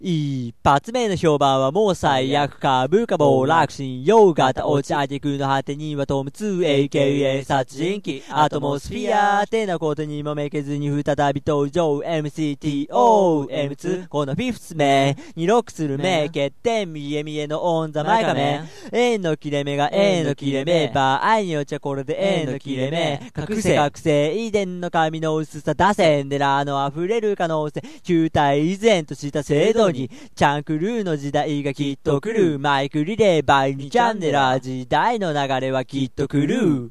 一発目の評判はもう最悪か。部下暴落心、用型落ち上げくの果てにはトム 2AKA 殺人鬼アトモスフィアってなことにもめけずに再び登場 MCTO、M2 このフィフス目にロックする目欠点見え見えのオンザマイカメ円の切れ目が円の切れ目場合によっちゃこれで円の切れ目覚醒遺伝の紙の薄さ打線でらの溢れる可能性球体依然とした制度にチャンクルーの時代がきっと来るマイクリレーバイ2チャンネラー時代の流れはきっと来る